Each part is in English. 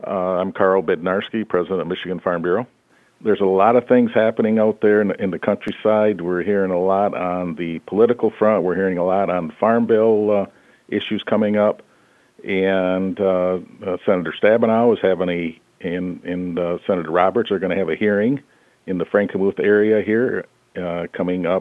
I'm Carl Bednarski, president of Michigan Farm Bureau. There's a lot of things happening out there in the countryside. We're hearing a lot on the political front. We're hearing a lot on Farm Bill issues coming up. And Senator Stabenow is having Senator Roberts are going to have a hearing in the Frankenmuth area here coming up.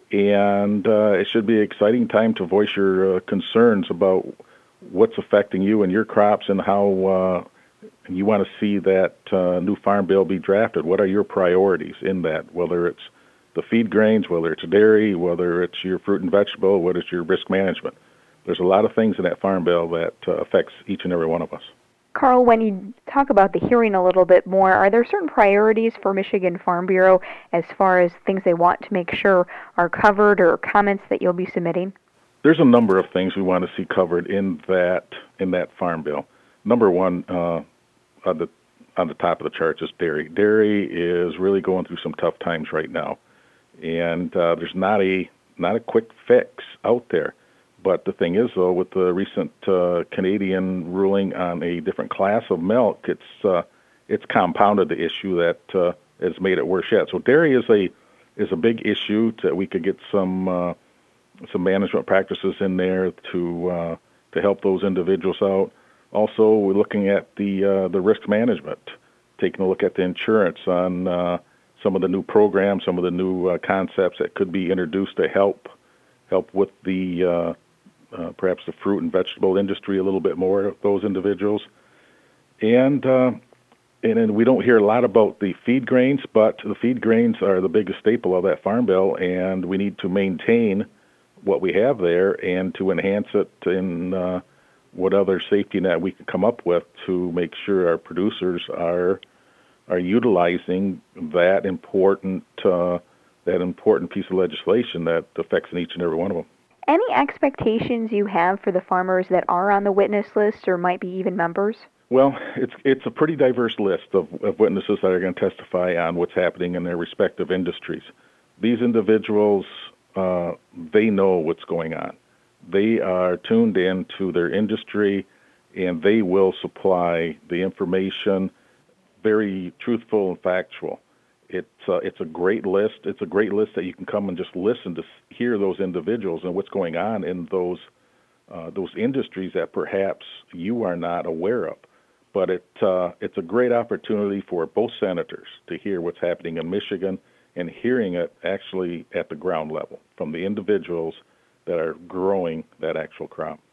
And it should be an exciting time to voice your concerns about what's affecting you and your crops and how you want to see that new farm bill be drafted. What are your priorities in that, whether it's the feed grains, whether it's dairy, whether it's your fruit and vegetable, what is your risk management? There's a lot of things in that farm bill that affects each and every one of us. Carl, when you talk about the hearing a little bit more, are there certain priorities for Michigan Farm Bureau as far as things they want to make sure are covered or comments that you'll be submitting? There's a number of things we want to see covered in that farm bill. Number one, on the top of the chart is dairy. Dairy is really going through some tough times right now, and there's not a quick fix out there. But the thing is, though, with the recent Canadian ruling on a different class of milk, it's compounded the issue that has made it worse yet. So dairy is a big issue that we could get some management practices in there to help those individuals out. Also, we're looking at the risk management, taking a look at the insurance on some of the new programs, some of the new concepts that could be introduced to help with the perhaps the fruit and vegetable industry a little bit more of those individuals. And then we don't hear a lot about the feed grains, but the feed grains are the biggest staple of that farm bill, and we need to maintain what we have there and to enhance it in what other safety net we can come up with to make sure our producers are utilizing that important piece of legislation that affects each and every one of them. Any expectations you have for the farmers that are on the witness list or might be even members? Well, it's a pretty diverse list of witnesses that are going to testify on what's happening in their respective industries. These individuals, they know what's going on. They are tuned in to their industry, and they will supply the information, very truthful and factual. It's a great list. It's a great list that you can come and just listen to hear those individuals and what's going on in those industries that perhaps you are not aware of. But it's a great opportunity for both senators to hear what's happening in Michigan and hearing it actually at the ground level from the individuals that are growing that actual crop.